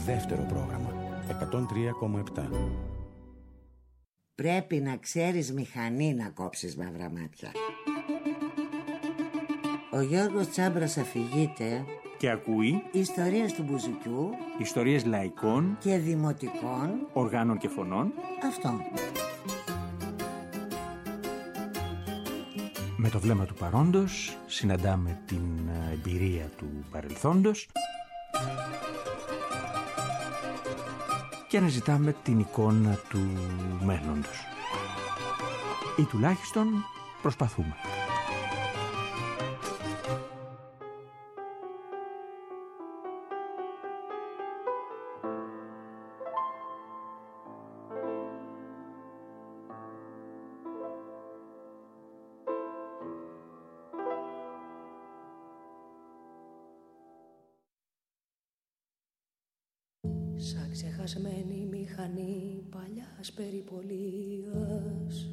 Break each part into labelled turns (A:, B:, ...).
A: Δεύτερο πρόγραμμα 103,7.
B: Πρέπει να ξέρεις μηχανή να κόψεις μαύρα μάτια. Ο Γιώργος Τσάμπρας αφηγείται
C: και ακούει
B: ιστορίες του μπουζουκιού,
C: ιστορίες λαϊκών
B: και δημοτικών
C: οργάνων και φωνών.
B: Αυτό.
C: Με το βλέμμα του παρόντος συναντάμε την εμπειρία του παρελθόντος και αναζητάμε την εικόνα του μέλλοντος. Ή τουλάχιστον προσπαθούμε.
D: Σαν ξεχασμένη μηχανή παλιάς περιπολίας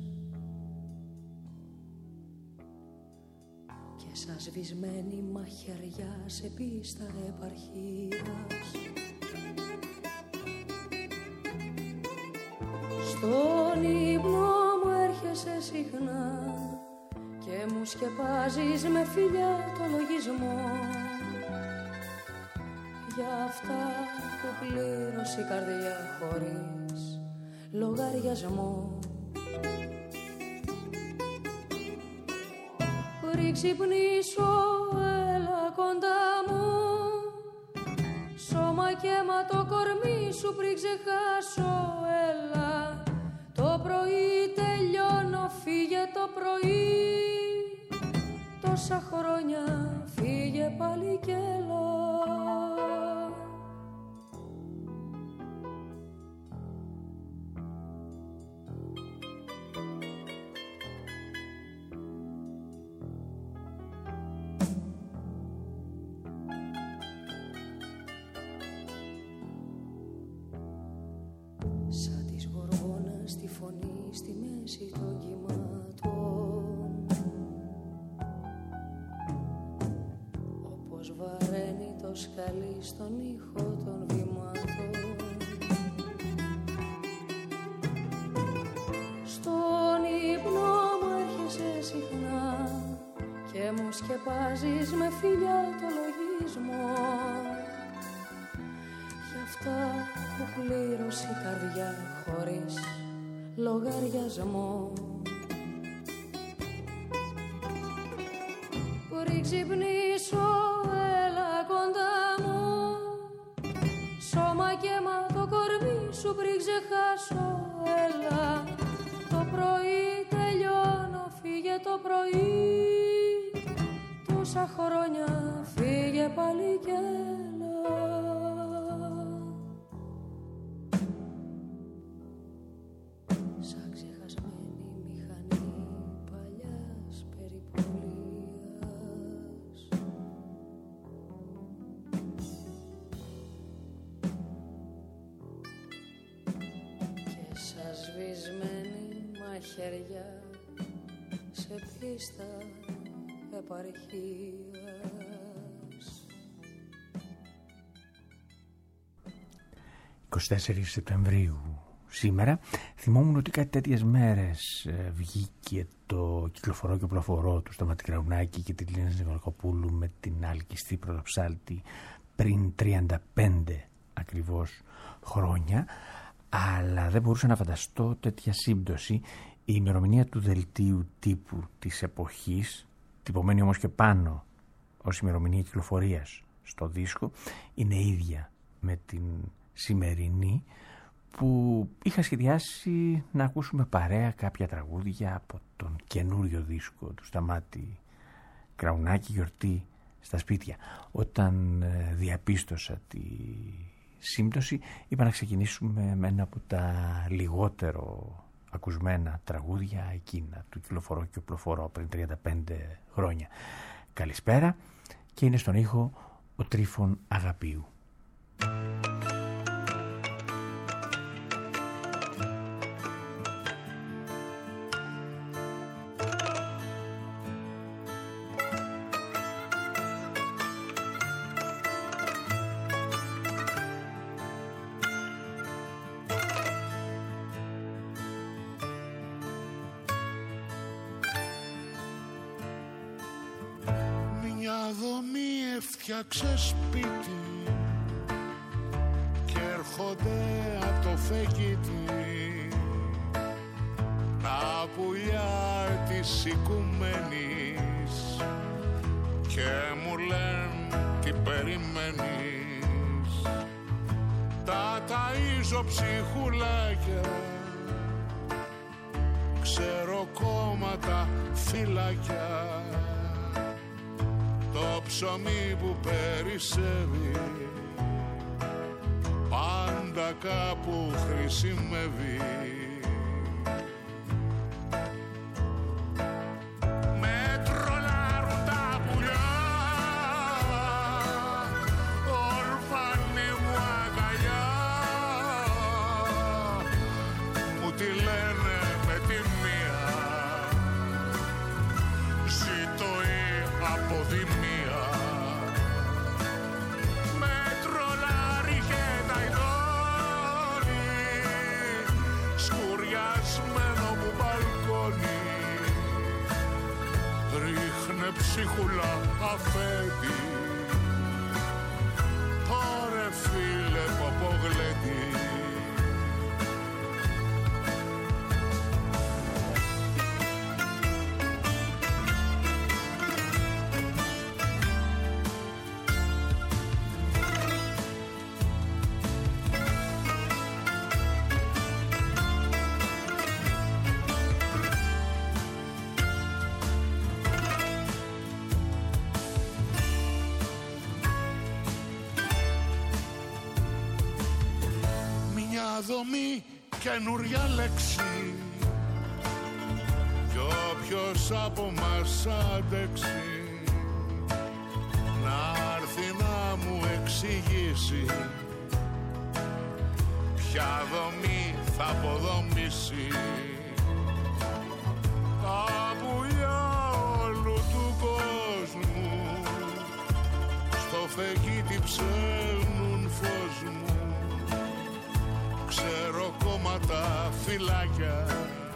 D: και σαν σβησμένη μαχαιριά σε πίστα επαρχίας, στον ύπνο μου έρχεσαι συχνά και μου σκεπάζεις με φιλιά το λογισμό για αυτά που πλήρωσε η καρδιά χωρίς λογαριασμό. Πριν ξυπνήσω έλα κοντά μου, σώμα και αίμα το κορμί σου πριν ξεχάσω έλα. Το πρωί τελειώνω, φύγε το πρωί, τόσα χρόνια φύγε πάλι κι έλα. Σαν της γοργόνας στη φωνή στη μέση των κυμάτων, όπως βαραίνει το σκαλί στον ήχο των βημάτων. Στον ύπνο μου έρχεσαι συχνά και μου σκεπάζεις με φιλιά το λογισμό για αυτά που πλήρωσε η καρδιά χωρίς λογαριασμό. Πριν ξυπνήσω έλα κοντά μου, σώμα και αίμα το κορμί σου πριν ξεχάσω έλα. Το πρωί τελειώνω, φύγε το πρωί, τόσα χρόνια φύγε πάλι κι έλα. Σαν ξεχασμένη μηχανή παλιάς περιπολίας και σαν σβησμένη μαχαιριά σε πίστα επαρχίας.
C: 24 Σεπτεμβρίου σήμερα. Θυμόμουν ότι κάτι τέτοιες μέρες βγήκε το κυκλοφορώ και πλοφορώ του Σταμάτη Κραουνάκη και τη Λίνα Νικολακοπούλου με την Αλκιστή Πρωτοψάλτη πριν 35 ακριβώς χρόνια, αλλά δεν μπορούσα να φανταστώ τέτοια σύμπτωση. Η ημερομηνία του δελτίου τύπου της εποχής, τυπωμένη όμως και πάνω ως ημερομηνία κυκλοφορίας στο δίσκο, είναι ίδια με την σημερινή, που είχα σχεδιάσει να ακούσουμε παρέα κάποια τραγούδια από τον καινούριο δίσκο του Σταμάτη Κραουνάκη, Γιορτή στα σπίτια. Όταν διαπίστωσα τη σύμπτωση, είπα να ξεκινήσουμε με ένα από τα λιγότερο ακουσμένα τραγούδια εκείνα του Κυκλοφορώ και Οπλοφορώ πριν 35 χρόνια. Καλησπέρα, και είναι στον ήχο ο Τρίφων Αγαπίου.
E: δομή έφτιαξε σπίτι και έρχονται απ' το φεγγίτι τα πουλιά της οικουμένης και μου λένε τι περιμένεις. Τα ταΐζω ψυχουλάκια, ξέρω κόμματα φυλάκια, το ψωμί που περισσεύει πάντα κάπου χρησιμεύει. Με τρολάρουν τα πουλιά, ορφανή μου αγκαλιά, μου τη λένε με τη μία, ζήτω η αποδημία. Με τρολάρει και τα ειδώνει, σκουριασμένο μου μπαλκόνι, ρίχνε ψυχούλα αφέντη, ωρε φίλε ποπογλέντη. Δομή καινούρια λέξη κι όποιος από μας αντέξει να έρθει να μου εξηγήσει ποια δομή θα αποδομήσει. Τα πουλιά όλου του κόσμου στο φεγγίτι ψέλνουν φως μου, ξέρω κόμματα φυλάκια,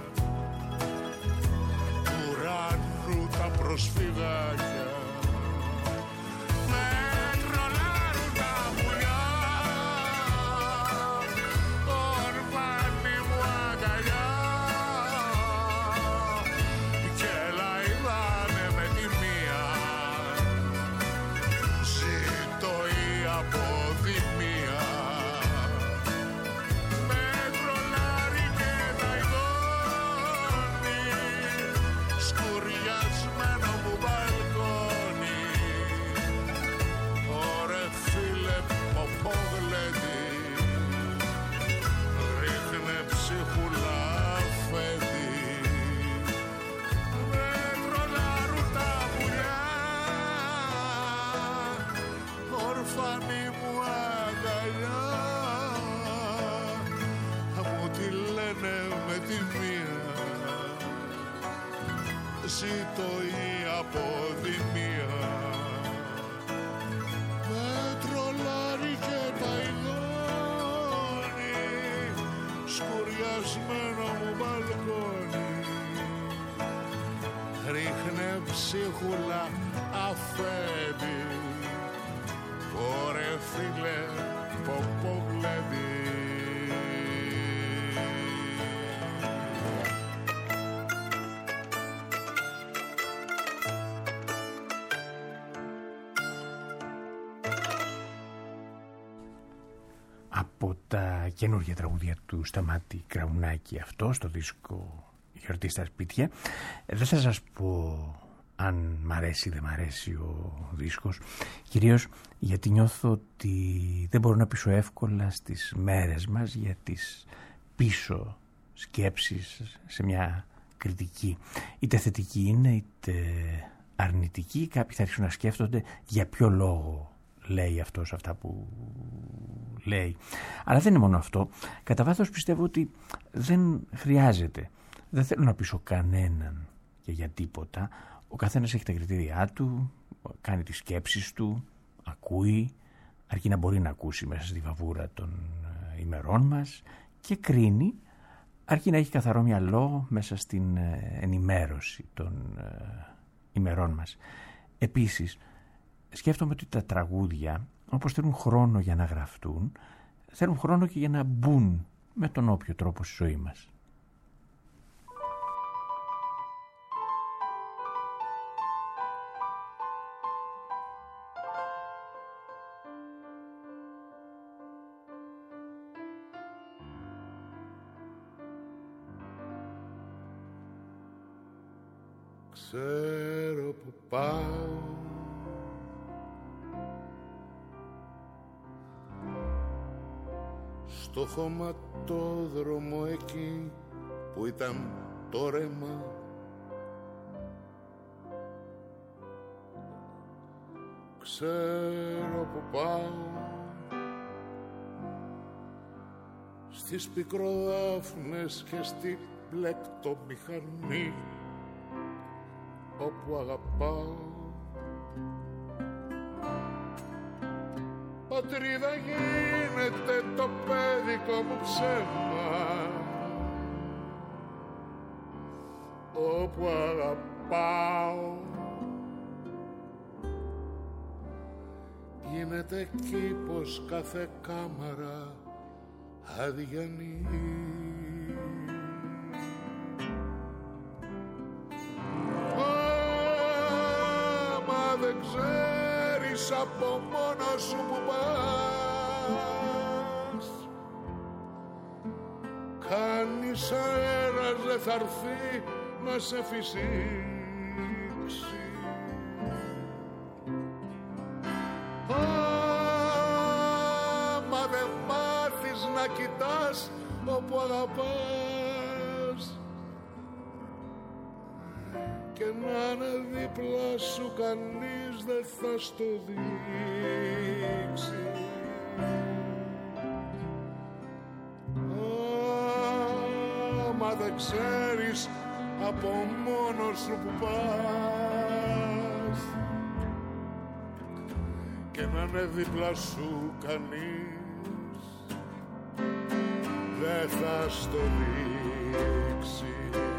E: ουρανού τα προσφυγάκια. Με τρολάρουν τα πουλιά, ορφανή μου αγκαλιά, και λαϊδάνε με τη μία, ζήτω η αποδημία. Ζήτω η αποδημία. Με τρολάρει και τα ειδώνει, σκουριασμένο μου μπαλκόνι, ρίχνε ψίχουλα αφέντη, ωρε φίλε ποπογλέντη.
C: Από τα καινούργια τραγούδια του Σταμάτη Κραουνάκη, αυτό στο δίσκο «Γιορτή στα σπίτια». Δεν θα σας πω αν μ' αρέσει ή δεν μ' αρέσει ο δίσκος, κυρίως γιατί νιώθω ότι δεν μπορώ να πείσω εύκολα στις μέρες μας για τις πίσω σκέψεις σε μια κριτική. Είτε θετική είναι είτε αρνητική. Κάποιοι θα αρχίσουν να σκέφτονται για ποιο λόγο λέει αυτός αυτά που λέει. Αλλά δεν είναι μόνο αυτό. Κατά βάθος πιστεύω ότι δεν χρειάζεται. Δεν θέλω να πείσω κανέναν και για τίποτα. Ο καθένας έχει τα κριτήριά του, κάνει τις σκέψεις του, ακούει, αρκεί να μπορεί να ακούσει μέσα στη βαβούρα των ημερών μας, και κρίνει, αρκεί να έχει καθαρό μυαλό μέσα στην ενημέρωση των ημερών μας. Επίσης, σκέφτομαι ότι τα τραγούδια, όπως θέλουν χρόνο για να γραφτούν, θέλουν χρόνο και για να μπουν με τον όποιο τρόπο στη ζωή μας.
E: Ξέρω που πάω, στο χωματόδρομο εκεί που ήταν το ρέμα. Ξέρω που πάω, στις πικροδάφνες και στη πλεκτομηχανή όπου αγαπάω. Πατρίδα γίνεται το παιδικό μου ψέμα, όπου αγαπάω. Γίνεται κήπος κάθε κάμαρα αδιανή. Δεν ξέρεις από μόνο σου που πας, κανείς αέρας δεν θα έρθει να σε φυσήξει. Άμα δεν μάθεις να κοιτάς όπου αγαπάς, και να είναι δίπλα σου κανείς δεν θα στο δείξει. Άμα δεν ξέρεις από μόνος σου που πας, και να είναι δίπλα σου κανείς δεν θα στο δείξει.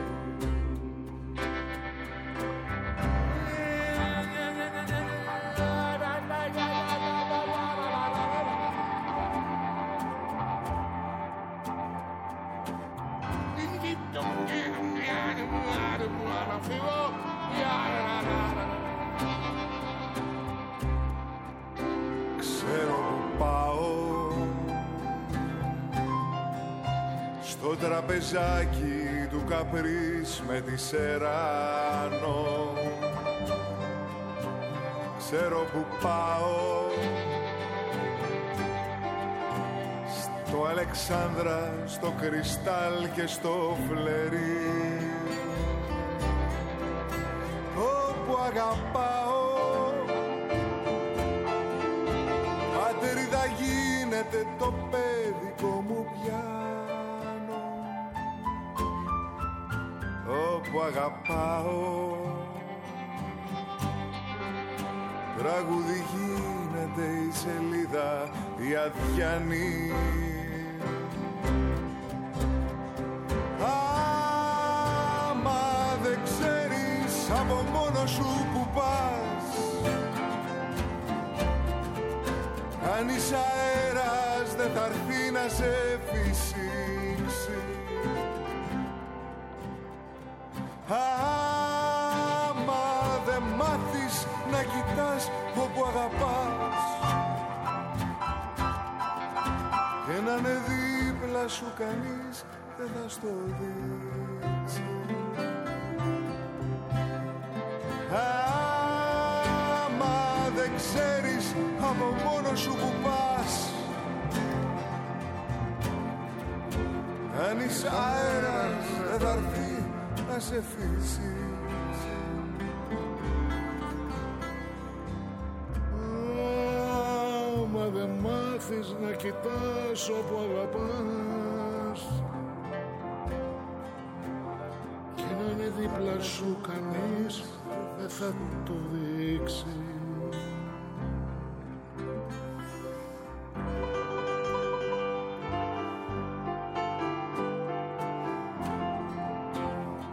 F: Ξέρω που πάω, στο τραπεζάκι του Καπρίς με τη Σεράνο. Ξέρω που πάω, στο Αλεξάνδρα, στο Κρυστάλ και στο Φλερί, όπου αγαπάω. Πατρίδα γίνεται το παιδικό μου πιάνο, όπου αγαπάω. Τραγούδι γίνεται η σελίδα η αδιανή. Άμα δεν ξέρεις από μόνο σου που πας, κανείς αέρας δεν θα έρθει να σε φυσήξει. Άμα δεν μάθεις να κοιτάς όπου αγαπάς, και να είναι δίπλα σου κανείς δεν θα στο δείξει. Άμα δεν ξέρεις από μόνο σου που πας, κανείς αέρας δεν θα έρθει να σε φύσει.
E: Άμα δεν μάθεις να κοιτάς όπου αγαπάς, και να είναι δίπλα σου κανείς δεν θα το δείξει.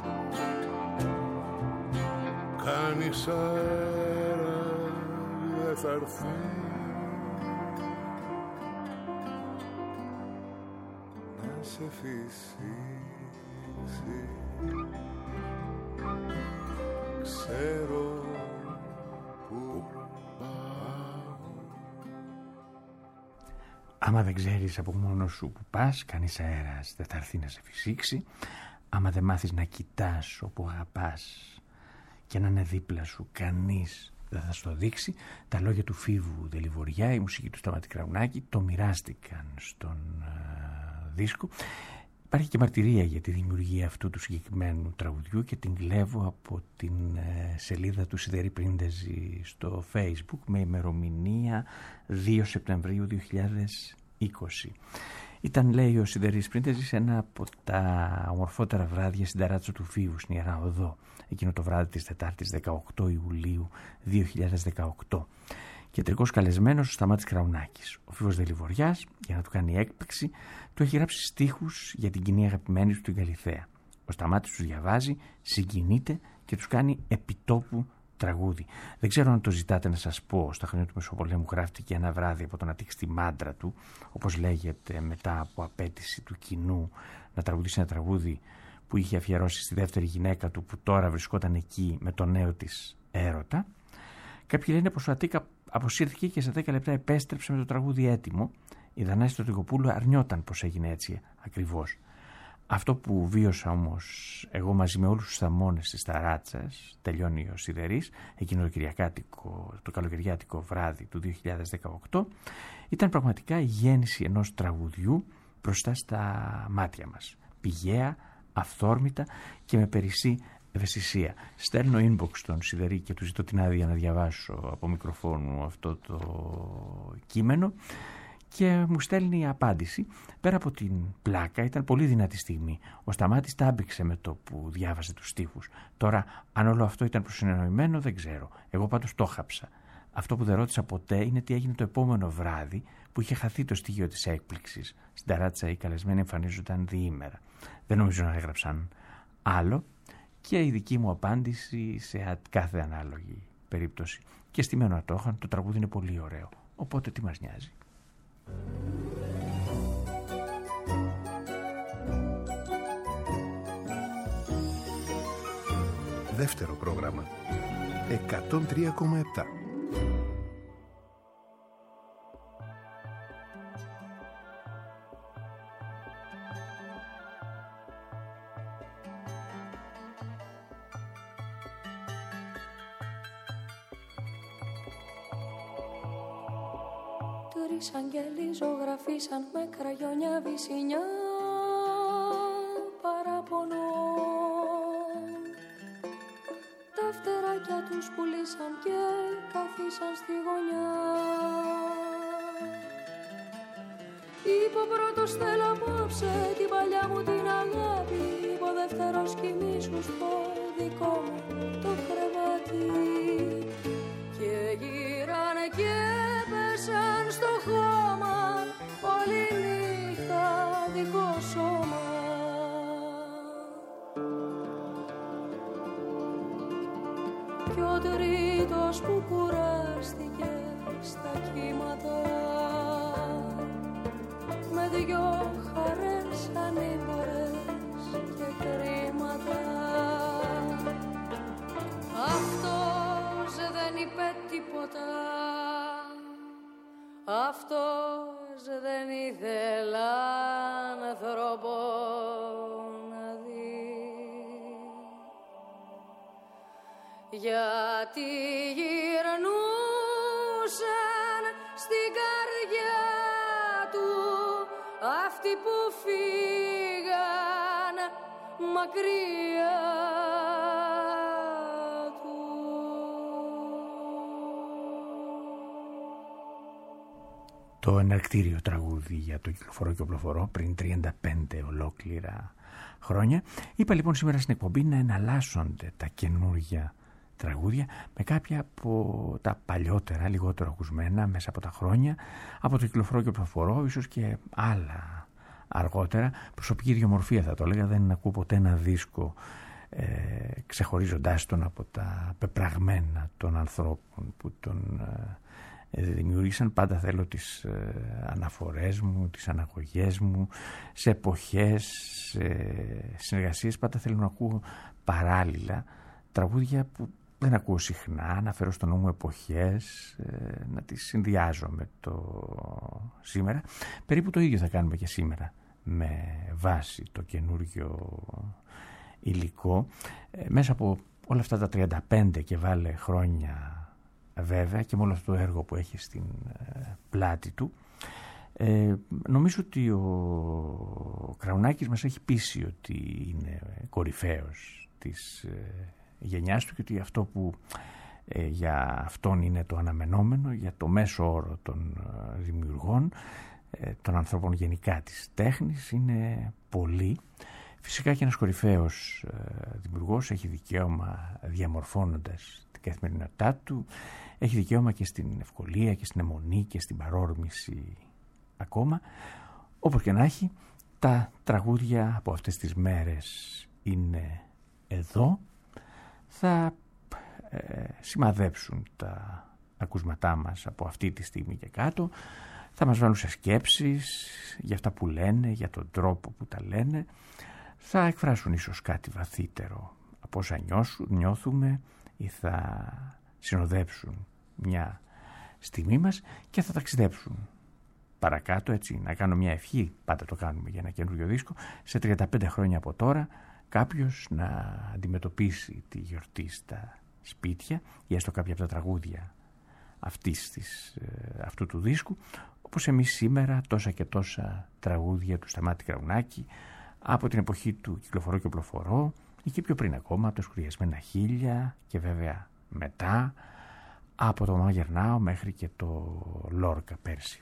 E: Κανείς αέρας δεν θα έρθει
F: να σε φυσήξει. Ξέρω που πάω.
C: Άμα δεν ξέρεις από μόνος σου που πας, κανείς αέρας δεν θα έρθει να σε φυσήξει. Άμα δεν μάθεις να κοιτάς όπου αγαπάς και να είναι δίπλα σου, κανείς δεν θα στο δείξει. Τα λόγια του Φίβου Δελιβοριά, η μουσική του Σταμάτη Κραουνάκη, το μοιράστηκαν στον δίσκο. Υπάρχει και μαρτυρία για τη δημιουργία αυτού του συγκεκριμένου τραγουδιού και την κλέβω από την σελίδα του Σιδερή Πρίντεζη στο Facebook με ημερομηνία 2 Σεπτεμβρίου 2020. Ήταν, λέει ο Σιδερής Πρίντεζης, ένα από τα ομορφότερα βράδια στην ταράτσα του Φίβου στην Ιερά Οδό, εκείνο το βράδυ της Τετάρτης 18 Ιουλίου 2018. Κεντρικός καλεσμένος ο Σταμάτης Κραουνάκης. Ο Φίβος Δελιβοριάς, για να του κάνει έκπληξη, του έχει γράψει στίχους για την κοινή αγαπημένη του την Καλιθέα. Ο Σταμάτης τους διαβάζει, συγκινείται και τους κάνει επιτόπου τραγούδι. Δεν ξέρω αν το ζητάτε να σας πω. Στα χρόνια του Μεσοπολέμου γράφτηκε ένα βράδυ από τον ατύχτη μάντρα του, όπως λέγεται, μετά από απέτηση του κοινού να τραγουδήσει ένα τραγούδι που είχε αφιερώσει στη δεύτερη γυναίκα του, που τώρα βρισκόταν εκεί με τον νέο της έρωτα. Κάποιοι λένε πως ο Αττίκα αποσύρθηκε και σε 10 λεπτά επέστρεψε με το τραγούδι έτοιμο. Η Δανάη Τριγοπούλου αρνιόταν πως έγινε έτσι ακριβώς. Αυτό που βίωσα όμως εγώ μαζί με όλους τους θαμώνες της ταράτσας, τελειώνει ο Σιδερής, εκείνο το καλοκαιριάτικο βράδυ του 2018, ήταν πραγματικά η γέννηση ενός τραγουδιού μπροστά στα μάτια μας. Πηγαία, αυθόρμητα και με περισσή ευαισθησία. Στέλνω inbox στον Σιδερή και του ζητώ την άδεια να διαβάσω από μικροφόνου αυτό το κείμενο και μου στέλνει απάντηση. Πέρα από την πλάκα, ήταν πολύ δυνατή στιγμή. Ο Σταμάτης τάμπηξε με το που διάβασε τους στίχους. Τώρα, αν όλο αυτό ήταν προσυνεννοημένο, δεν ξέρω. Εγώ πάντως το χάψα. Αυτό που δεν ρώτησα ποτέ είναι τι έγινε το επόμενο βράδυ που είχε χαθεί το στοιχείο της έκπληξης. Στην ταράτσα οι καλεσμένοι εμφανίζονταν διήμερα. Δεν νομίζω να έγραψαν άλλο και η δική μου απάντηση σε κάθε ανάλογη περίπτωση. Και στη Μένο Ατόχαν το τραγούδι είναι πολύ ωραίο. Οπότε τι μας νοιάζει.
G: Δεύτερο πρόγραμμα 103,7.
D: Τρεις αγγέλοι ζωγραφίσαν με κραγιόνια βυσσινιά παραπονώ. Τα φτεράκια τους πουλήσαν και καθίσαν στη γωνιά. Είπε ο πρώτος θέλω απόψε την παλιά μου την αγάπη. Είπε ο δεύτερος κοιμήσου στο δικό μου το κρεβάτι. Και γύρανε και πέσαν στο χώμα όλη νύχτα δικό σώμα. Κι ο τρίτος που κουράστηκε στα κύματα με δυο χαρές ανήμπορες και κρίματα. Αυτός δεν είπε τίποτα, αυτός δεν ήθελα άνθρωπο να δει, γιατί γυρνούσαν στην καρδιά του αυτοί που φύγαν μακριά του.
C: Το εναρκτήριο τραγούδι για το κυκλοφορώ και οπλοφορώ πριν 35 ολόκληρα χρόνια. Είπα λοιπόν σήμερα στην εκπομπή να εναλλάσσονται τα καινούργια τραγούδια με κάποια από τα παλιότερα, λιγότερο ακουσμένα μέσα από τα χρόνια, από το κυκλοφορώ και οπλοφορώ, ίσως και άλλα αργότερα. Προσωπική ιδιομορφία θα το έλεγα, δεν ακούω ποτέ ένα δίσκο ξεχωρίζοντάς τον από τα πεπραγμένα των ανθρώπων που τον δημιούργησαν. Πάντα θέλω τις αναφορές μου, τις αναγωγές μου σε εποχές, σε συνεργασίες. Πάντα θέλω να ακούω παράλληλα τραγούδια που δεν ακούω συχνά, να φέρω στο νου μου εποχές, να τις συνδυάζω με το σήμερα. Περίπου το ίδιο θα κάνουμε και σήμερα με βάση το καινούριο υλικό. Μέσα από όλα αυτά τα 35 και βάλε χρόνια βέβαια και με όλο αυτό το έργο που έχει στην πλάτη του, νομίζω ότι ο Κραουνάκης μας έχει πείσει ότι είναι κορυφαίος της γενιάς του και ότι αυτό που για αυτόν είναι το αναμενόμενο, για το μέσο όρο των δημιουργών, των ανθρώπων γενικά της τέχνης, είναι πολύ. Φυσικά και ένας κορυφαίος δημιουργός έχει δικαίωμα, διαμορφώνοντας την καθημερινότητά του, έχει δικαίωμα και στην ευκολία και στην αιμονή και στην παρόρμηση ακόμα. Όπως και να έχει, τα τραγούδια από αυτές τις μέρες είναι εδώ. Θα σημαδέψουν τα ακούσματά μας από αυτή τη στιγμή και κάτω. Θα μας βάλουν σε σκέψεις για αυτά που λένε, για τον τρόπο που τα λένε. Θα εκφράσουν ίσως κάτι βαθύτερο από όσα νιώθουμε ή θα συνοδέψουν μια στιγμή μας και θα ταξιδέψουν παρακάτω, έτσι, να κάνω μια ευχή, πάντα το κάνουμε για ένα καινούριο δίσκο, σε 35 χρόνια από τώρα κάποιος να αντιμετωπίσει τη γιορτή στα σπίτια ή έστω κάποια από τα τραγούδια αυτού του δίσκου, όπως εμείς σήμερα τόσα και τόσα τραγούδια του Σταμάτη Κραουνάκη από την εποχή του Κυκλοφορώ και Οπλοφορώ ή και πιο πριν ακόμα από τα Σκουριασμένα Χείλια και βέβαια μετά από το Μαγερνάω μέχρι και το Λόρκα πέρσι.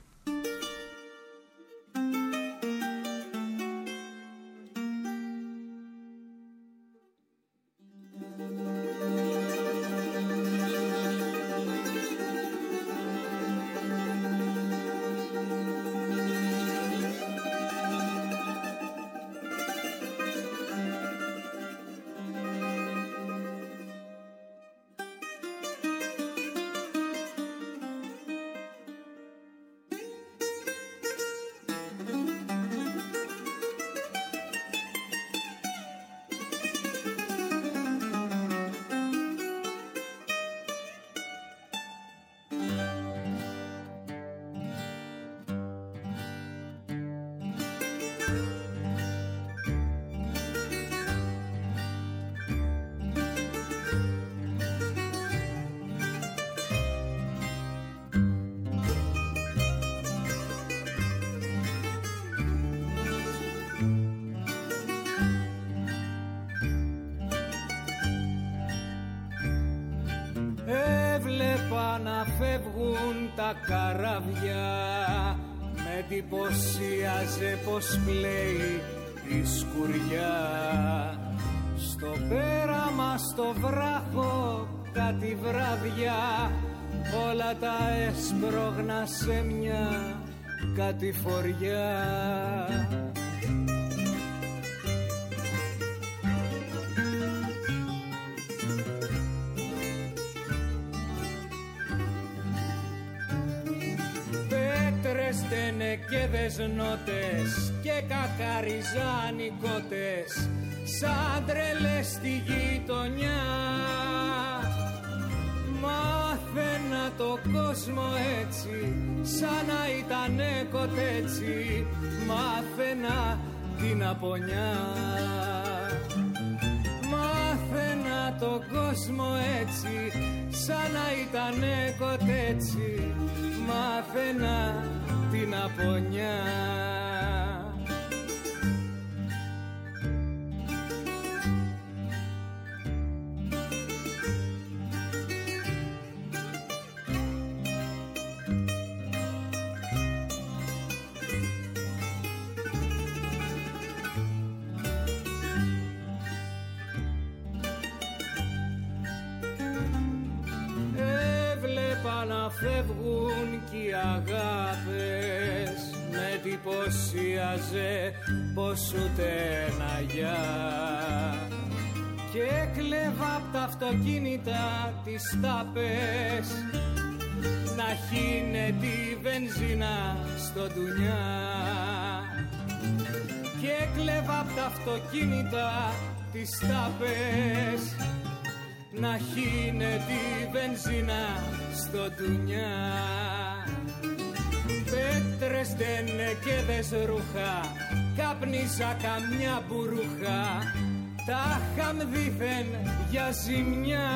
H: Να φεύγουν τα καράβια, με εντυπωσίαζε πως πλέει η σκουριά. Στο πέραμα στο βράχο κάτι βράδια, όλα τα έσπρωγνα σε μια κατηφοριά. Και δεσνότες και κακαριζάνικότες σαν τρελές στη γειτονιά. Μάθαινα το κόσμο έτσι σαν να ήτανε κοτέτσι, μάθαινα την απονιά. Μάθαινα το κόσμο έτσι σαν να ήτανε κοτέτσι, μάθαινα την απονιά. Έβλεπα να φεύγουν κι οι αγάπες, με εντυπωσίαζε πως ούτε ένα γεια. Και κλέβα απ' τα αυτοκίνητα τις τάπες να χύνε τη βενζίνα στο ντουνιά και κλέβα απ' τα αυτοκίνητα τις τάπες να χύνε τη βενζίνα στο ντουνιά. Πέτρες στένε και δες ρούχα, κάπνιζα καμιά μπουρουχα, τα χαμ δήθεν για ζημιά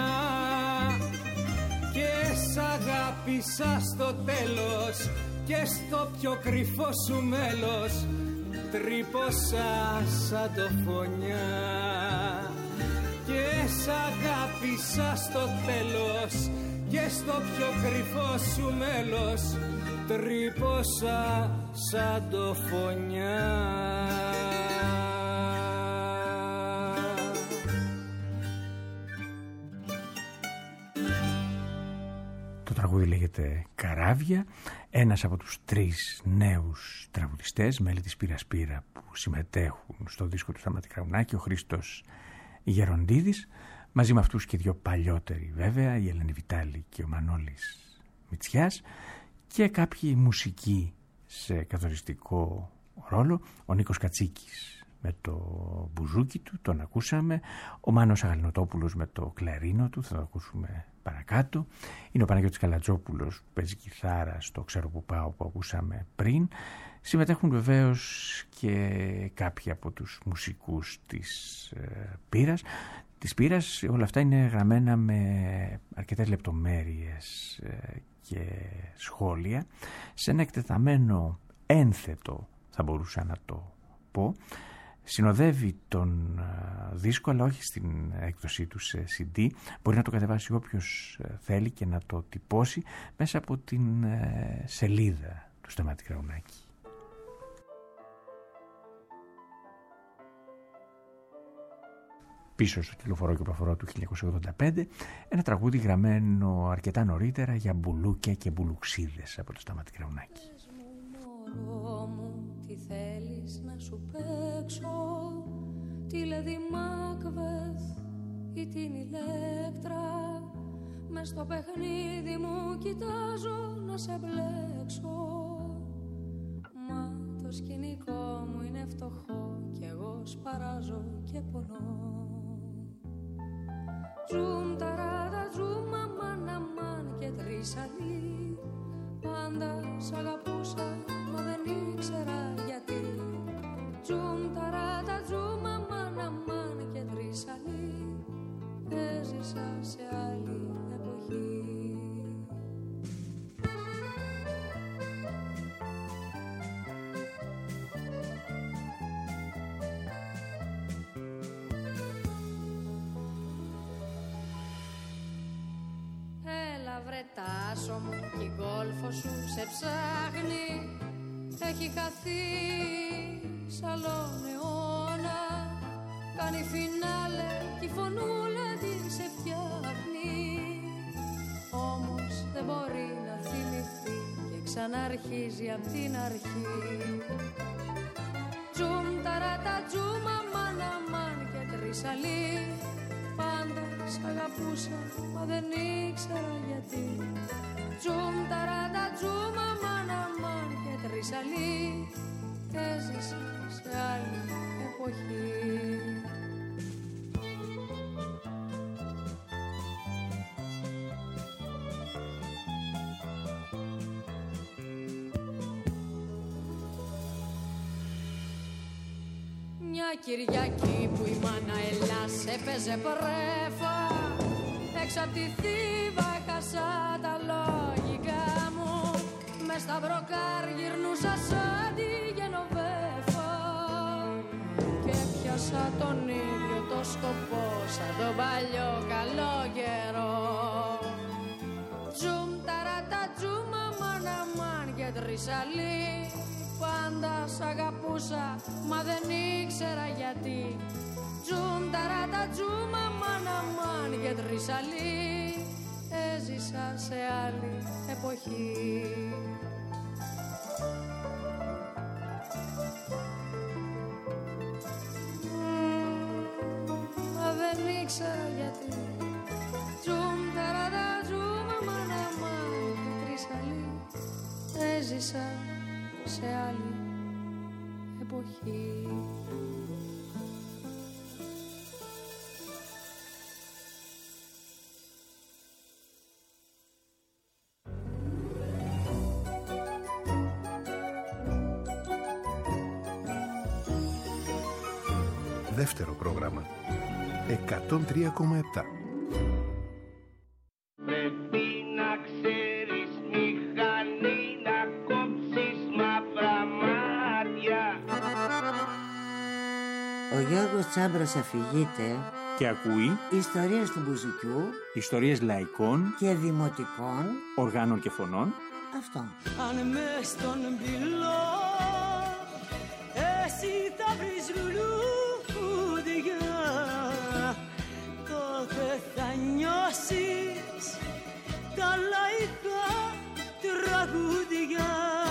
H: και σ' αγάπησα στο τέλος και στο πιο κρυφό σου μέλος τρύπωσα σαν το φωνιά και σ' αγάπησα στο τέλος και στο πιο κρυφό σου μέλος τρύπωσα σαν το φωνιά.
C: Το τραγούδι λέγεται «Καράβια». Ένας από τους 3 νέους τραγουδιστές, μέλη της Πύρα που συμμετέχουν στο δίσκο του Σταμάτη Κραουνάκη, ο Χρήστος Γεροντίδης, μαζί με αυτούς και 2 παλιότεροι βέβαια, η Ελένη Βιτάλη και ο Μανώλης Μητσιάς, και κάποιοι μουσικοί σε καθοριστικό ρόλο, ο Νίκος Κατσίκης με το μπουζούκι του, τον ακούσαμε, ο Μάνος Αγαλινοτόπουλος με το κλαρίνο του, θα το ακούσουμε παρακάτω, είναι ο Παναγιώτης Καλατζόπουλος που παίζει κιθάρα στο «Ξέρω που πάω» που ακούσαμε πριν. Συμμετέχουν βεβαίως και κάποιοι από τους μουσικούς της Πύρας. Όλα αυτά είναι γραμμένα με αρκετές λεπτομέρειες και σχόλια σε ένα εκτεταμένο ένθετο, θα μπορούσα να το πω. Συνοδεύει τον δίσκο, αλλά όχι στην έκδοσή του σε CD. Μπορεί να το κατεβάσει όποιος θέλει και να το τυπώσει μέσα από την σελίδα του Σταμάτη Κραουνάκη. Πίσω στο Κυκλοφορώ και Προφορώ του 1985, ένα τραγούδι γραμμένο αρκετά νωρίτερα για μπουλούκια και μπουλουξίδες από το Σταμάτη Κραουνάκη.
D: Μωρό μου, τι θέλεις να σου παίξω, τη Λέδη Μάκβεθ ή την Ηλέκτρα, μες στο παιχνίδι μου κοιτάζω να σε μπλέξω. Μα το σκηνικό μου είναι φτωχό κι εγώ σπαράζω και πονώ. Τζουμ ταράτα τζουμ αμάν αμάν και 3 αλλοί, πάντα σ' αγαπούσα μα δεν ήξερα γιατί. Τζουμ ταράτα τζουμ αμάν αμάν και 3 αλλοί, έζησα σε άλλη εποχή. Βρε τάσο μου κι η γκόλφο σου σε ψάχνει, έχει χαθεί σ' άλλον αιώνα, κάνει φινάλε κι η φωνούλα της σε φτιάχνει, όμως δεν μπορεί να θυμηθεί και ξαναρχίζει απ' την αρχή. Τζουμ ταράτα τζουμ αμάν αμάν και 3 αλλοί, πάντα σ' αγαπούσα μα δεν ήξερα γιατί. Τζουμ ταράτα τζουμ αμάν αμάν και 3 αλλοί, έζησα σε άλλη εποχή. Μια Κυριακή που η μάνα Ελλάς έπαιζε πρέφα, έξω απ' τη Θήβα έχασα τα λογικά μου, μες στα μπροκάρ γυρνούσα σαν τη Γενοβέφα και πιάσα τον ίδιο το σκοπό σαν τον παλιό καλό καιρό. Τζουμ ταράτα τζουμ αμάν αμάν και 3 αλλοί, πάντα σ' αγαπούσα μα δεν ήξερα γιατί. Τζουμ ταράτα τζουμ αμάν αμάν και 3 αλλοί, έζησα σε άλλη εποχή. Μα δεν ήξερα γιατί. Τζουμ ταράτα τζουμ αμάν αμάν και έζησα σε άλλη εποχή.
G: Δεύτερο πρόγραμμα 103,7.
I: Πρέπει να ξέρεις μηχανή να κόψεις μαύρα μάτια.
B: Ο Γιώργος Τσάμπρος αφηγείται
C: Και ακούει
B: ιστορίες του μπουζουκιού,
C: ιστορίες λαϊκών
B: και δημοτικών
C: οργάνων και φωνών.
B: Αυτό.
J: Αν μες στον πυλό εσύ θα βρεις λουλούδια, τότε θα νιώσεις τα λαϊκά τραγούδια.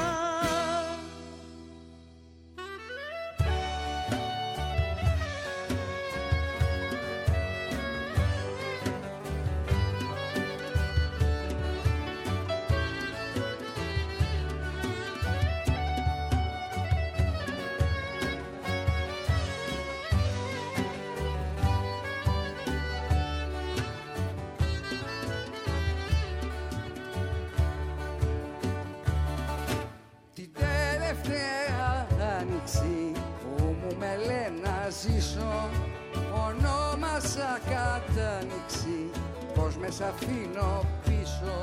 H: Ονόμασα κατάνοιξη, πως με σ' αφήνω πίσω.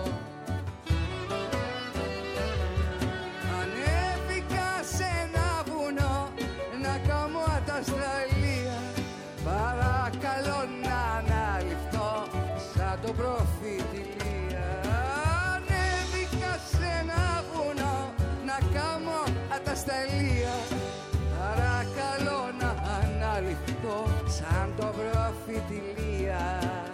H: Ανέβηκα σε ένα βουνό να κάνω ατασταλία. Παρακαλώ να αναλυφθώ σαν το προφητηλία. Ανέβηκα σε ένα βουνό να κάνω ατασταλία. Παρακαλώ να αναλυφθώ σαν το προφητηλία.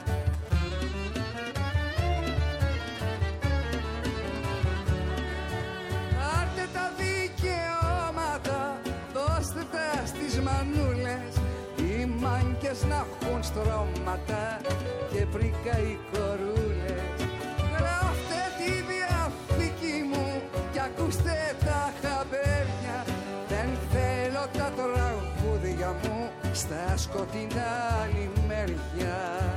H: Πάρτε τα δικαιώματα, δώστε τα στις μανούλες. Οι μάγκες να έχουν στρώματα και πρίκα οι κορούλες. Γράφτε τη διαθήκη μου και ακούστε τα χαμπέρια. Δεν θέλω τα τραγούδια μου στα σκοτεινά λιμέρια.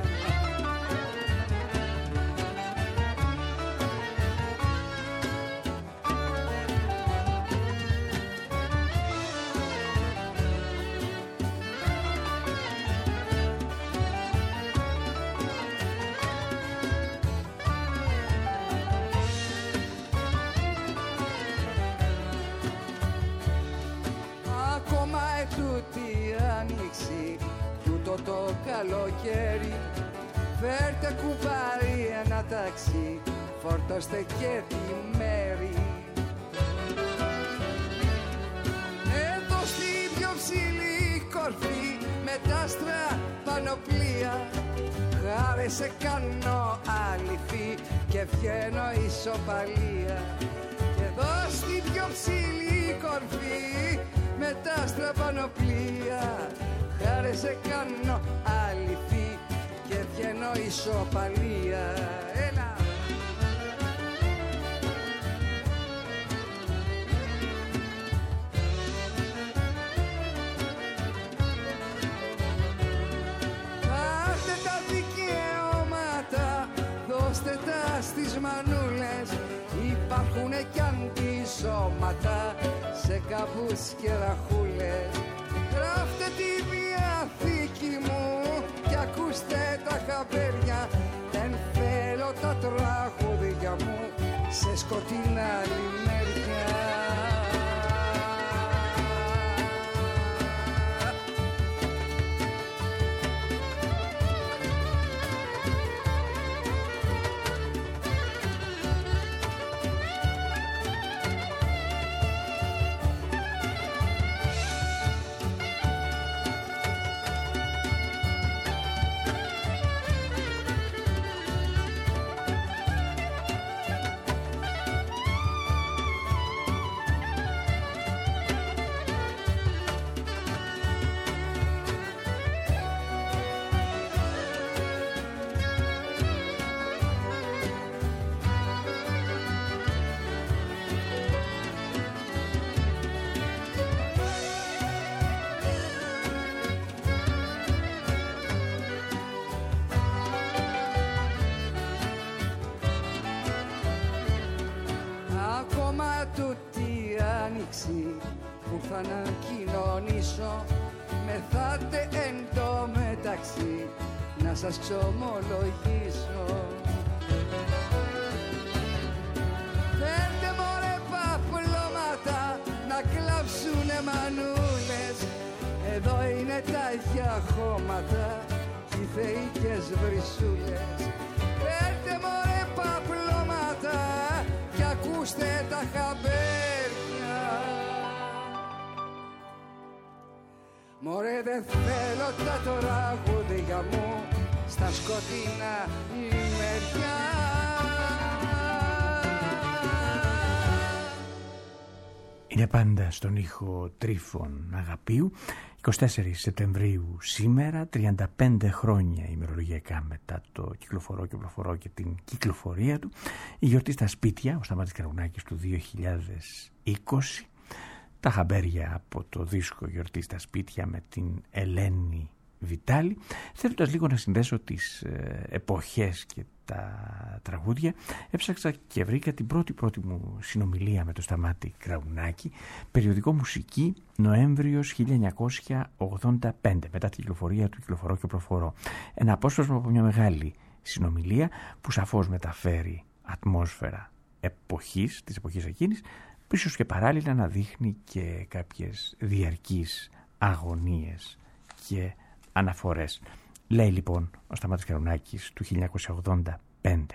H: Τούτη άνοιξη, τούτο το καλοκαίρι. Φέρτε κουβάρι ένα ταξί, φορτώστε και τη μέρη. Εδώ στη πιο ψηλή κορφή, με τα άστρα πανοπλία, χάρη σε κάνω αληθή και βγαίνω ισοπαλία. Και εδώ στη πιο ψηλή κορφή, με τα άστρα πανοπλία, χάρη σε κάνω αληθή και βγαίνω ισοπαλία. Έλα! Πάρτε τα δικαιώματα, δώστε τα στις μανούλες. Υπάρχουνε κι αντισώματα σε καπούς και ραχούλες. Γράφτε τη διαθήκη μου και ακούστε τα χαμπέρια. Δεν θέλω τα τραγούδια μου σε σκοτεινά λιμέρια.
K: τούτη άνοιξη που θα να κοινωνήσω, μεθάτε εν τω μεταξύ να σας ξομολογήσω. Φέρτε μωρέ παπλώματα να κλάψουνε μανούλες, εδώ είναι τα ίδια χώματα κι οι θεϊκές βρυσούλες. Φέρτε μωρέ παπλώματα κι ακούστε τα χαμπέρια. Μωρέ δεν θέλω τα τραγούδια μου στα σκοτεινά ημεριά.
C: Είναι πάντα στον ήχο Τρίφων Αγαπίου. 24 Σεπτεμβρίου σήμερα, 35 χρόνια ημερολογιακά μετά το κυκλοφορώ και προφορώ και την κυκλοφορία του. Η γιορτή στα σπίτια, ο Σταμάτης Καρουνάκης του 2020. Τα χαμπέρια από το δίσκο Γιορτή στα σπίτια με την Ελένη Βιτάλη. Θέλοντας λίγο να συνδέσω τις εποχές και τα τραγούδια, έψαξα και βρήκα την πρώτη μου συνομιλία με το Σταμάτη Καρουνάκη, περιοδικό Μουσική, Νοέμβριος 1985, μετά την κυκλοφορία του Κυκλοφορώ και προφορώ. Ένα απόσπασμα από μια μεγάλη συνομιλία που σαφώς μεταφέρει ατμόσφαιρα της εποχής εκείνης, ίσως και παράλληλα να δείχνει και κάποιες διαρκείς αγωνίες και αναφορές. Λέει λοιπόν ο Σταμάτης Καρουνάκης του 1985: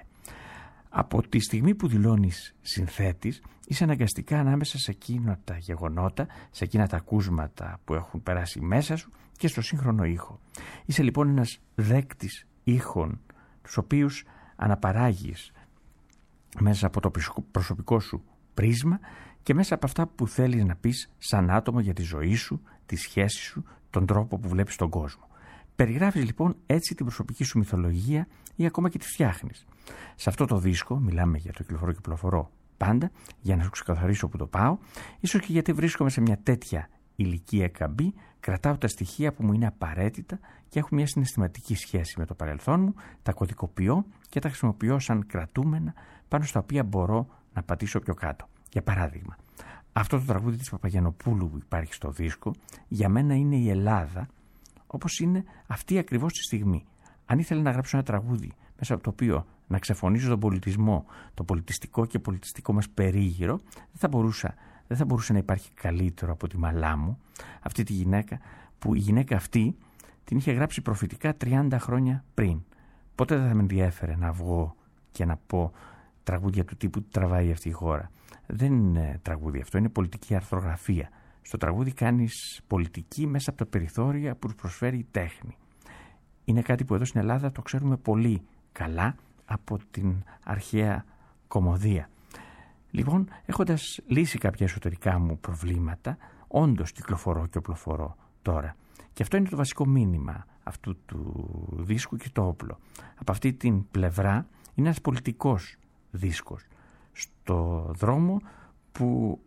C: από τη στιγμή που δηλώνεις συνθέτης, είσαι αναγκαστικά ανάμεσα σε εκείνα τα γεγονότα, σε εκείνα τα ακούσματα που έχουν περάσει μέσα σου και στο σύγχρονο ήχο. Είσαι λοιπόν ένας δέκτης ήχων, τους οποίους αναπαράγεις μέσα από το προσωπικό σου πρίσμα και μέσα από αυτά που θέλεις να πεις σαν άτομο για τη ζωή σου, τη σχέση σου, τον τρόπο που βλέπεις τον κόσμο. Περιγράφεις λοιπόν έτσι την προσωπική σου μυθολογία ή ακόμα και τη φτιάχνεις. Σε αυτό το δίσκο, μιλάμε για το Κυκλοφορώ και προφορώ πάντα, για να σου ξεκαθαρίσω που το πάω, ίσως και γιατί βρίσκομαι σε μια τέτοια ηλικία καμπή, κρατάω τα στοιχεία που μου είναι απαραίτητα και έχουν μια συναισθηματική σχέση με το παρελθόν μου, τα κωδικοποιώ και τα χρησιμοποιώ σαν κρατούμενα πάνω στα οποία μπορώ να πατήσω πιο κάτω. Για παράδειγμα, αυτό το τραγούδι της Παπαγιαννοπούλου που υπάρχει στο δίσκο, για μένα είναι η Ελλάδα, όπως είναι αυτή ακριβώς τη στιγμή. Αν ήθελα να γράψω ένα τραγούδι μέσα από το οποίο να ξεφωνήσω τον πολιτισμό, το πολιτιστικό και πολιτιστικό μας περίγυρο, δεν θα μπορούσε να υπάρχει καλύτερο από τη Μαλάμου, αυτή τη γυναίκα, που η γυναίκα αυτή την είχε γράψει προφητικά 30 χρόνια πριν. Ποτέ δεν θα με ενδιέφερε να βγω και να πω τραγούδια του τύπου τραβάει αυτή η χώρα. Δεν είναι τραγούδι αυτό, είναι πολιτική αρθρογραφία. Στο τραγούδι κάνεις πολιτική μέσα από τα περιθώρια που προσφέρει η τέχνη. Είναι κάτι που εδώ στην Ελλάδα το ξέρουμε πολύ καλά από την αρχαία κωμωδία. Λοιπόν, έχοντας λύσει κάποια εσωτερικά μου προβλήματα, όντως κυκλοφορώ και οπλοφορώ τώρα. Και αυτό είναι το βασικό μήνυμα αυτού του δίσκου και το όπλο. Από αυτή την πλευρά είναι ένας πολιτικός δίσκος. Στο δρόμο που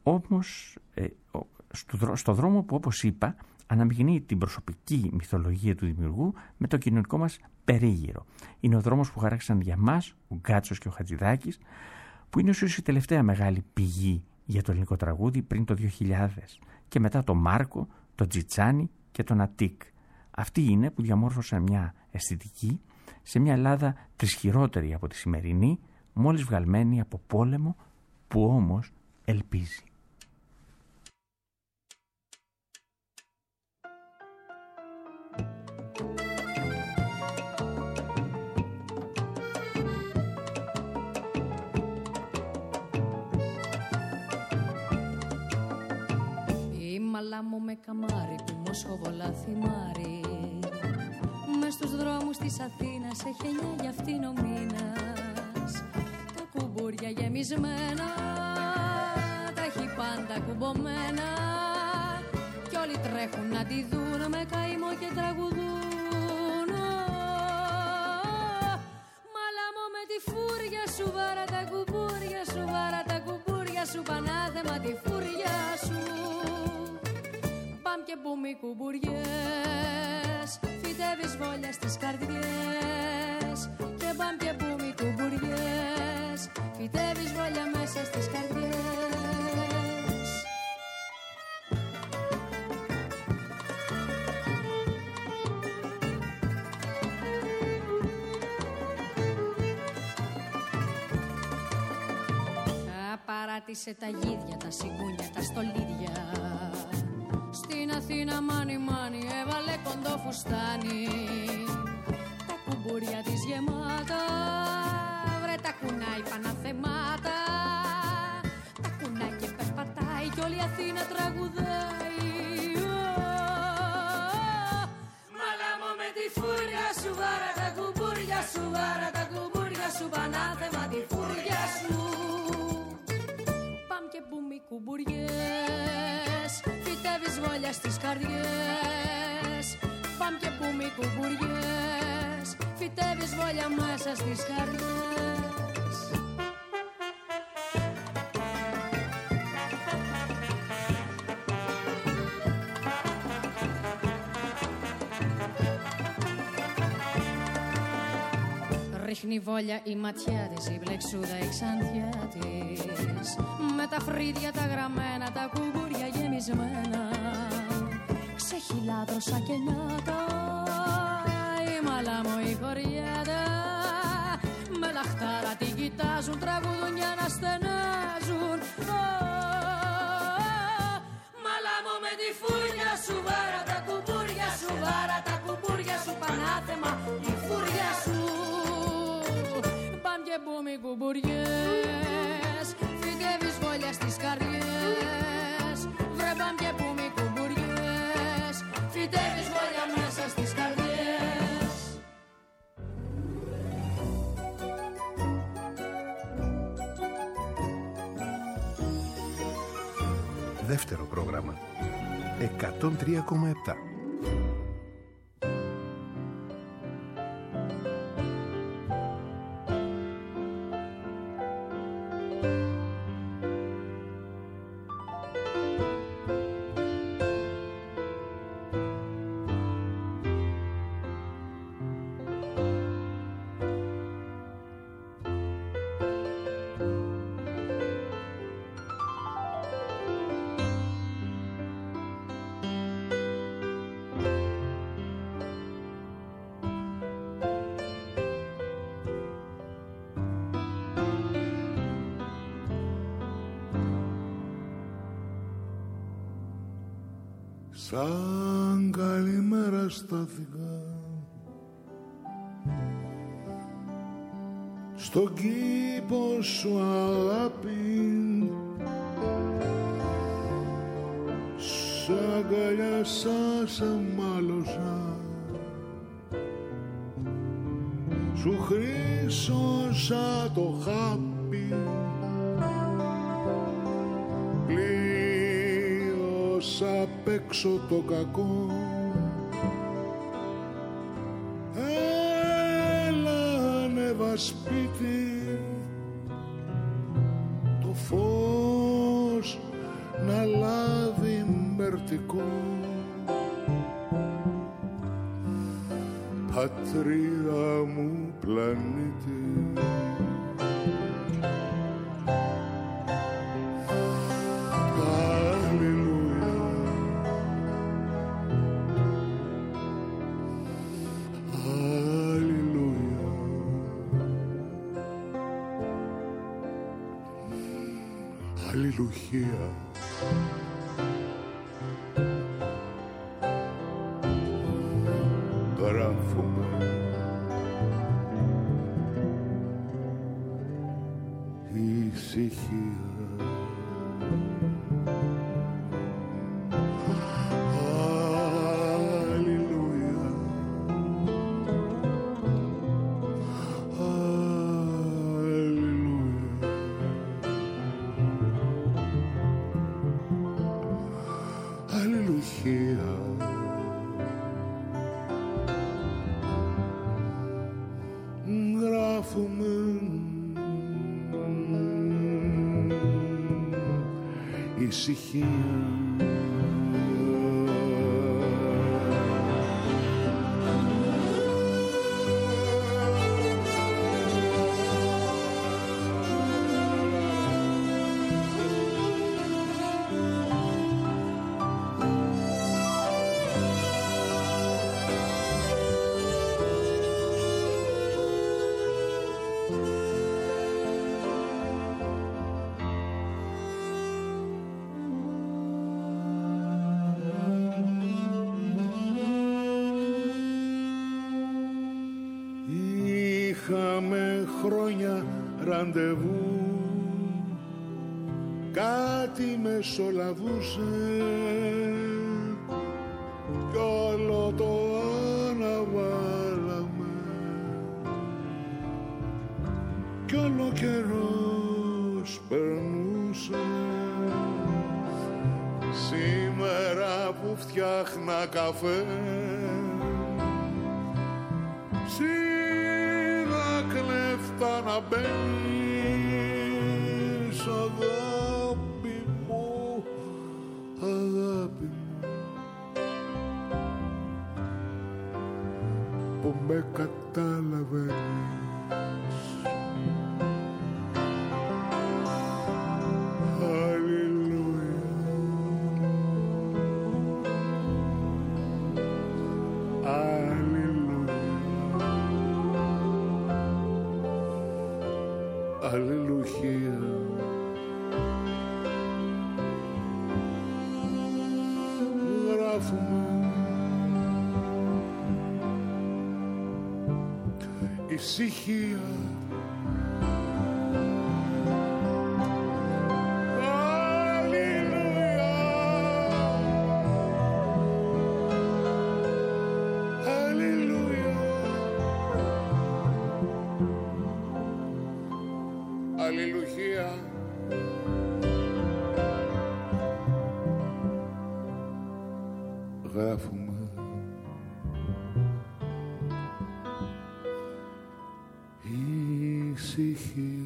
C: όπως είπα αναμειγνύει την προσωπική μυθολογία του δημιουργού με το κοινωνικό μας περίγυρο. Είναι ο δρόμος που χαράξαν για μας ο Γκάτσος και ο Χατζηδάκης, που είναι ίσως η τελευταία μεγάλη πηγή για το ελληνικό τραγούδι πριν το 2000, και μετά το Μάρκο, το Τζιτσάνι και τον Αττικ. Αυτοί είναι που διαμόρφωσαν μια αισθητική σε μια Ελλάδα τρισχυρότερη από τη σημερινή, μόλις βγαλμένη από πόλεμο, που όμως ελπίζει.
D: Η Μαλάμου με καμάρι που Μοσχοβολά θυμάρι, μες στους δρόμους της Αθήνας έχει 9 για αυτήν ο μήνας. Τα κουμπούρια γεμισμένα, τα έχει πάντα κουμπωμένα, κι όλοι τρέχουν να τη δουν με καημό και τραγουδούν. Μαλάμω με τη φούρια σου, βάρα τα κουμπούρια σου, βάρα τα κουμπούρια σου, πανάθεμα τη φούρια σου. Παμ και μπούμ οι κουμπουριές, φυτεύεις βόλια στις καρδιές. Και παμ και μπούμ οι κουμπουριές, φυτεύεις βόλια μέσα στις καρδιές. πάτησε τα γίδια, τα σιγούνια, τα στολίδια. Στην Αθήνα μάνι μάνι έβαλε κοντό φουστάνι. Τα κουμπούρια της γεμάτα, βρε τα κουνάει παναθεμάτα. Τα κουνάει και περπατάει κι όλη η Αθήνα τραγουδάει. Μαλάμω με τη φούρια σου, βάρα τα κουμπούρια σου, βάρα τα κουμπούρια σου, πανάθεμα τη φούρια σου. Παμ και μπούμι κουμπουριές, φυτεύεις βόλια στις καρδιές. Παμ και μπούμι κουμπουριές, φυτεύεις βόλια μέσα στις καρδιές. Ρίχνει βόλια η ματιά της, η μπλεξούδα η ξανθιά της, με τα φρύδια τα γραμμένα, τα κουμπούρια γεμισμένα. Ξεχυλάδρωσα και νιάτα, η μαλάμω η χωριέτα, με λαχτάρα την κοιτάζουν, τραγουδούν για να στενάζουν. Μαλάμω με τη φούρια σου, βάρα τα κουμπούρια σου, βάρα τα κουμπούρια σου, πανάθεμα η φούρια σου. Παμ και μπούμι κουμπουριές, φυτεύεις βόλια στις καρδιές. Βρε παμ και μπούμι κουμπουριές, φυτεύεις βόλια μέσα στις καρδιές.
G: Δεύτερο πρόγραμμα 103,7.
E: Σαν καλημέρα στάθηκα στον κήπο σου αγάπη, σ' αγκαλιάσα, σε μάλωσα, σου χρήσωσα το χάπι, απ' έξω το κακό. Έλα ανέβα σπίτι, το φως να λάβει μερτικό. Πατρίδα μου πλανήτη, αλληλουχία. Γράφουμε ησυχία. Ησυχία. ραντεβού, κάτι μεσολαβούσε κι όλο το αναβάλαμε κι όλο καιρός περνούσε. Σήμερα που φτιάχνα καφέ σίδα κλέφτα να μπαίνεις, αγάπη μου, αγάπη μου, που με καταλαβαίνεις. Αλληλουχία. Γράφουμε ησυχία. Αλληλουχία. Γράφουμε ησυχία.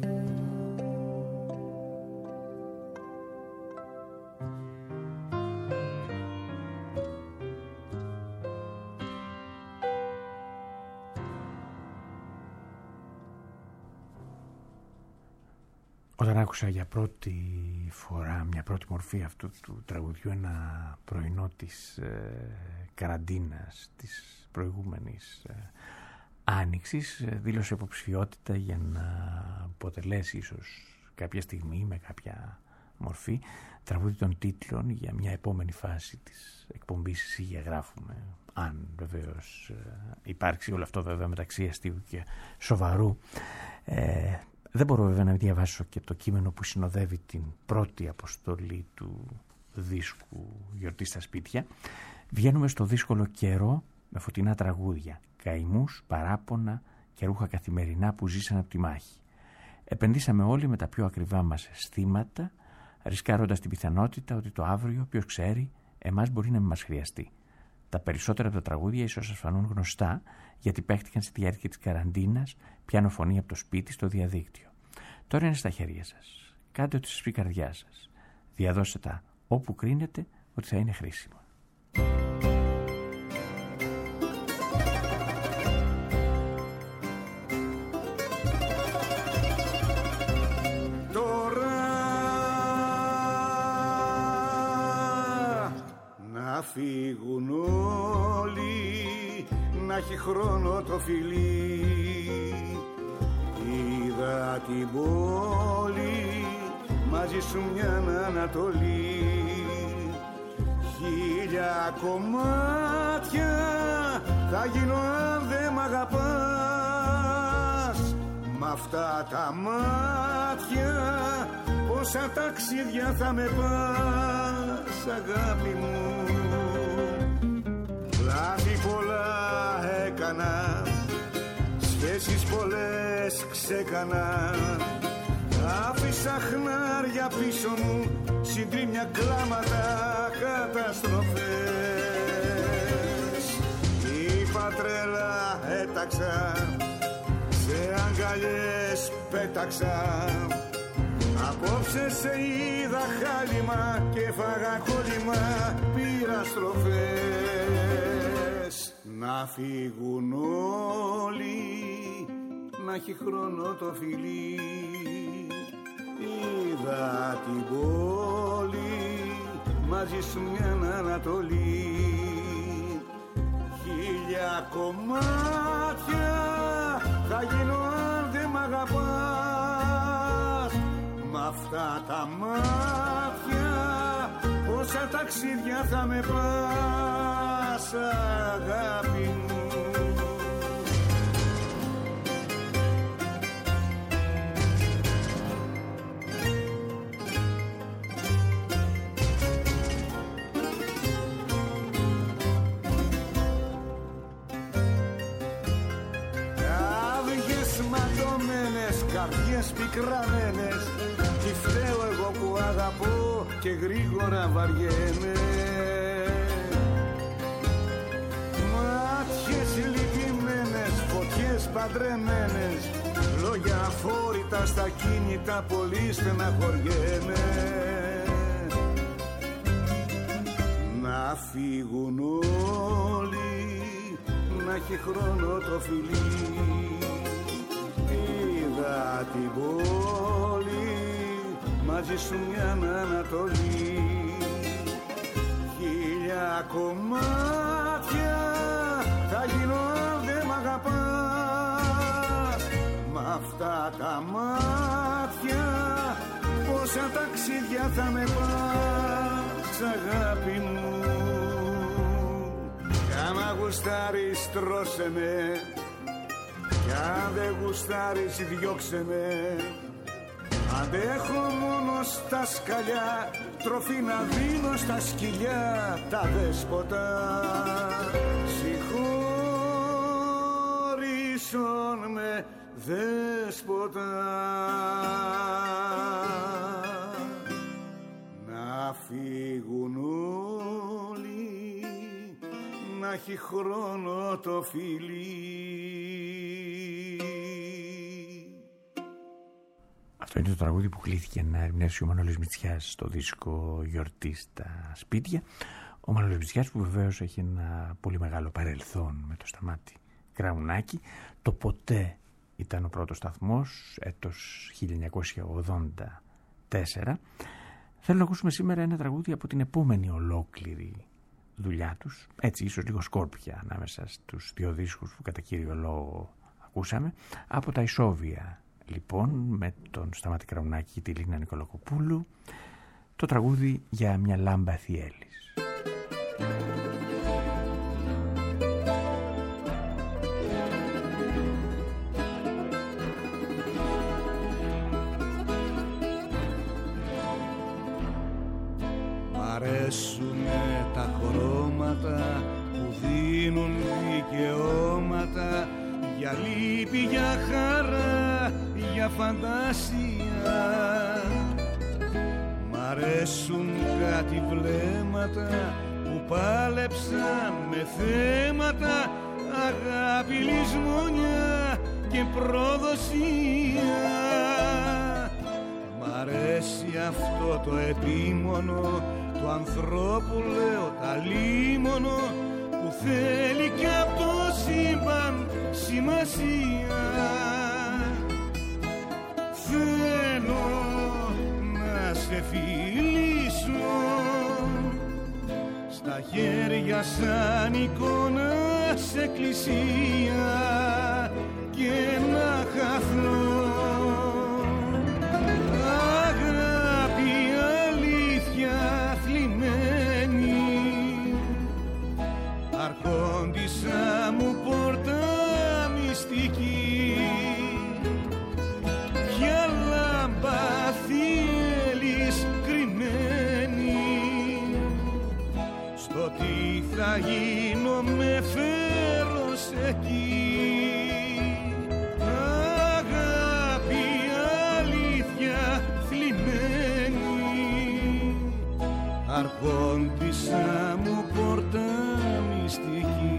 C: Όταν άκουσα για πρώτη φορά, μια πρώτη μορφή αυτού του τραγουδιού, ένα πρωινό της καραντίνας, της προηγούμενης άνοιξης, δήλωσε υποψηφιότητα για να αποτελέσει ίσως κάποια στιγμή με κάποια μορφή τραγούδι των τίτλων για μια επόμενη φάση της εκπομπής «Ησυχία γράφουμε». Αν βεβαίως υπάρξει όλο αυτό βέβαια μεταξύ αστείου και σοβαρού. Δεν μπορώ βέβαια να διαβάσω και το κείμενο που συνοδεύει την πρώτη αποστολή του δίσκου «Γιορτή στα σπίτια». Βγαίνουμε στο δύσκολο καιρό με φωτεινά τραγούδια, καημούς, παράπονα και ρούχα καθημερινά που ζήσαν από τη μάχη. Επενδύσαμε όλοι με τα πιο ακριβά μας αισθήματα, ρισκάροντας την πιθανότητα ότι το αύριο, ποιος ξέρει, εμάς μπορεί να μην μας χρειαστεί. Τα περισσότερα από τα τραγούδια ίσως σας φανούν γνωστά, γιατί παίχτηκαν στη διάρκεια της καραντίνας, πιάνω φωνή από το σπίτι στο διαδίκτυο. Τώρα είναι στα χέρια σας. Κάντε ό,τι σας πει η καρδιά σας. Διαδώστε τα όπου κρίνετε ότι θα είναι χρήσιμα.
L: Φύγουν όλοι, να έχει χρόνο το φιλί. Είδα την πόλη, μαζί σου μια Ανατολή. Χίλια κομμάτια θα γίνω αν δεν μ' αγαπάς. Μ' αυτά τα μάτια πόσα ταξίδια θα με πας, αγάπη μου. Λάθη πολλά έκανα, σχέσεις πολλές ξεκανα. Άφησα χνάρια πίσω μου, συντρίμμια, κλάματα, καταστροφές. Είπα τρέλα, έταξα, σε αγκαλιές πέταξα. Απόψε σε είδα χάλιμα και φάγα κόλλημα, πήρα στροφές. Να φύγουν όλοι, να έχει χρόνο το φιλί. Είδα την πόλη, μαζί σου μια Ανατολή. Χίλια κομμάτια θα γίνω αν δεν μ' αγαπάς. Μ' αυτά τα μάτια πόσα ταξίδια θα με πας, αγάπη μου. καρδιές πικραμένες. Τι φταίω εγώ που αγαπώ και γρήγορα βαριέμαι. Μάτιες λυπημένες, φωτιές παντρεμένες, λόγια αφόρητα στα κίνητα, πολύ στεναχωριέμαι. Να φύγουν όλοι, να έχει χρόνο το φιλί. Είδα την πόλη, μαζί σου μια Ανατολή. Χίλια κομμάτια θα γίνω αν δεν μ' αγαπάς. Μ' αυτά τα μάτια πόσα ταξίδια θα με πας, αγάπη μου. Κι άμα γουστάρεις τρώσε με, κι αν δεν γουστάρεις διώξε με. Αντέχω μόνο στα σκαλιά, τροφή να δίνω στα σκυλιά τα δέσποτα. Συγχώρησον με δέσποτα. Να φύγουν όλοι, να έχει χρόνο το φιλί.
C: Αυτό είναι το τραγούδι που κλήθηκε να ερμηνεύσει ο Μανώλης Μητσιάς στο δίσκο «Γιορτή στα σπίτια». Ο Μανώλης Μητσιάς που βεβαίως έχει ένα πολύ μεγάλο παρελθόν με το Σταμάτη Κραουνάκη. Το «Ποτέ» ήταν ο πρώτος σταθμός, έτος 1984. Θέλω να ακούσουμε σήμερα ένα τραγούδι από την επόμενη ολόκληρη δουλειά τους. Έτσι ίσως λίγο σκόρπια ανάμεσα στους δύο δίσκους που κατά κύριο λόγο ακούσαμε. Από τα Ισόβια λοιπόν, με τον Σταμάτη Κραουνάκη και τη Λίνα Νικολακοπούλου, το τραγούδι «Για μια λάμπα Θιέλης».
L: Μ' αρέσουνε τα χρώματα που δίνουν δικαιώματα, για λύπη, για χαρά, για φαντασία. Μ' αρέσουν κάτι βλέμματα που πάλεψαν με θέματα, αγάπη, λησμονιά και προδοσία. Μ' αρέσει αυτό το επίμονο του ανθρώπου, λέω τα λίμωνο, που θέλει κι απ' το σύμπαν σημασία. Θέλω να σε φιλήσω στα χέρια σαν εικόνα σε εκκλησία και να χαθώ. Αγάπη, αλήθεια θλιμμένη, αρχόντισσα μου πόρτα μυστική, ποια λάμπα θέλεις κρυμμένη, στο τι θα γίνω με φέρος εκεί. Αγάπη, αλήθεια θλιμμένη, αρχόντισσα μου πόρτα μυστική.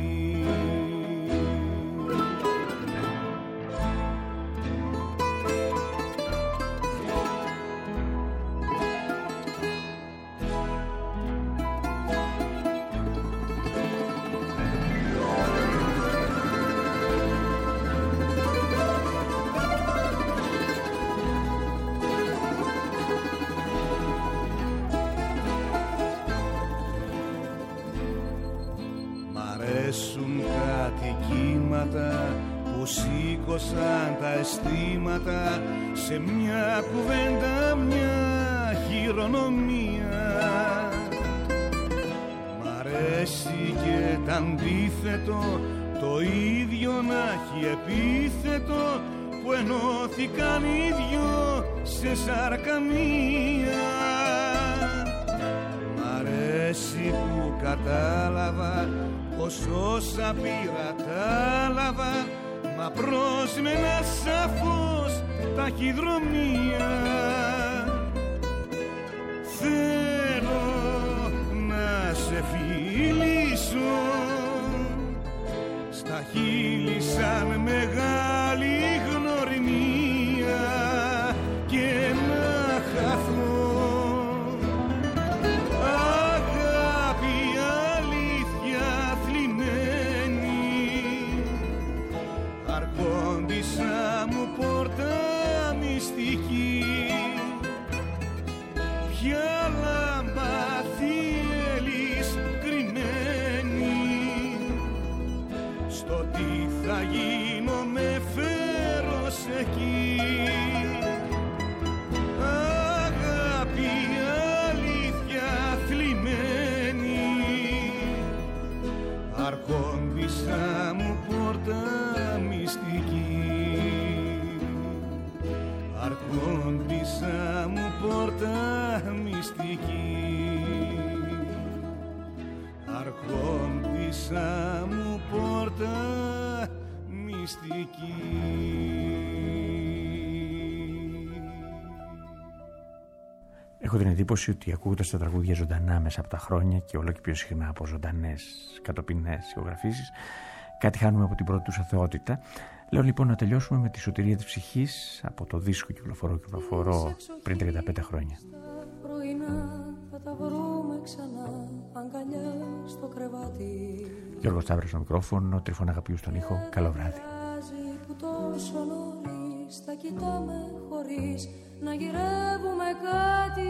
L: Που σήκωσαν τα αισθήματα σε μια κουβέντα, μια χειρονομία. Μ' αρέσει και τ' αντίθετο, το ίδιο να έχει επίθετο, που ενώθηκαν οι δυο σε σάρκα μία. Μ' αρέσει που κατάλαβα πως όσα πήρα τα λάβα, μα πρόσμενα σαφώς ταχυδρομεία. Θέλω να σε φιλήσω στα χείλη σαν μεγάλη γνωριμία και να χαθώ. Αγάπη αλήθεια θλιμμένη, αρχόντισσα μου πόρτα μυστική, ποια λάμπα θέλεις κρυμμένη, στο τι θα γίνω με φέρος εκεί. Αγάπη αλήθεια θλιμμένη, αρχόντισσα μου πόρτα μυστική, αρχόντισσα μου πόρτα μυστική, αρχόντισσα μου πόρτα μυστική.
C: Έχω την εντύπωση ότι ακούγοντας τα τραγούδια ζωντανά μέσα από τα χρόνια και όλο και πιο συχνά από ζωντανές κατοπινές ηχογραφήσεις, κάτι χάνουμε από την πρώτη τους αθεότητα. Λέω λοιπόν να τελειώσουμε με τη Σωτηρία της Ψυχής από το δίσκο κυκλοφορώ πριν 35 χρόνια.
D: Πρωινά θα τα βρούμε ξανά, αγκαλιά στο κρεβάτι.
C: Γιώργος Σταύρος στο μικρόφωνο, Τριφώνα Αγαπιού στον ήχο. Καλό βράδυ.
D: Που τόσο νωρίς τα κοιτάμε χωρίς να γυρεύουμε κάτι.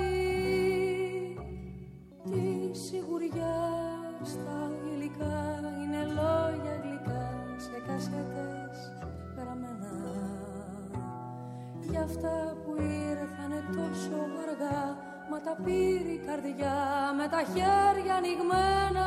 D: Τη σιγουριά στα υλικά είναι λόγια γλυκά σε κασέτες γραμμένα. Για αυτά που ήρθανε τόσο αργά, μα τα πήρε η καρδιά με τα χέρια ανοιγμένα.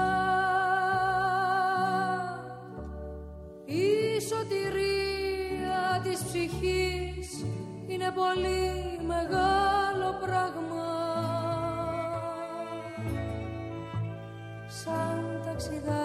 D: Η σωτηρία της ψυχής είναι πολύ μεγάλο πράγμα, σαν ταξιδάκι